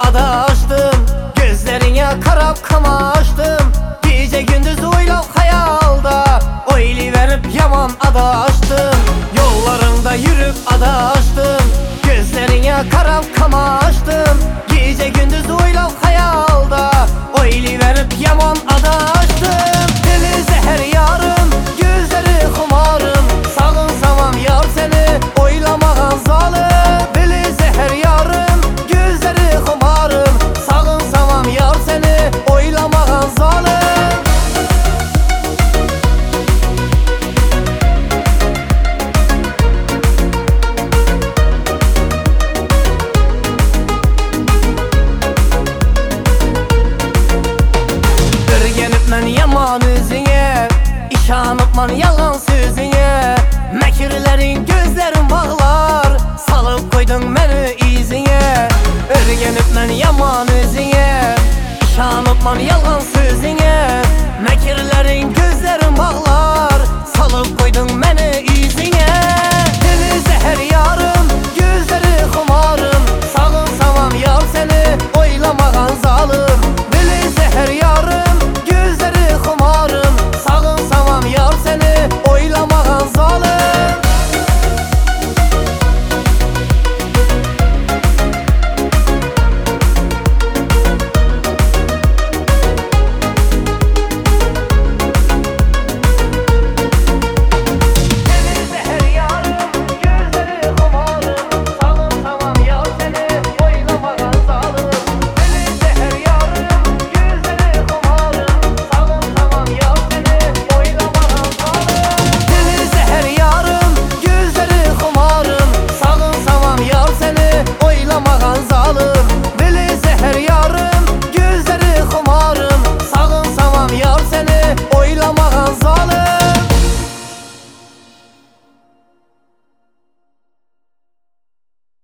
adaştım, gözlerine karab kamaştım. Gece gündüz oylap hayalda oyli verip yaman adaştım. Yollarında yürüp adaştım, gözlerine karab kamaştım. Gece gündüz oylap hayalda oyli verip yaman adaştım. Dili zehir yarım, gözleri xumarım, sağınsamam yar seni oylamağın zalim. Dili zehir yarım, gözleri xumarım, sağınsamam yar seni oylamağın zalim. Örgenip mən yaman üzüne, İşanıp mən yalan sözüne. Məkirlərin gözlərin bağlar, salıb koydun məni izine. Örgenip mən yaman üzüne, İşanıp mən yalan sözüne. Məkirlərin gözlərin bağlar,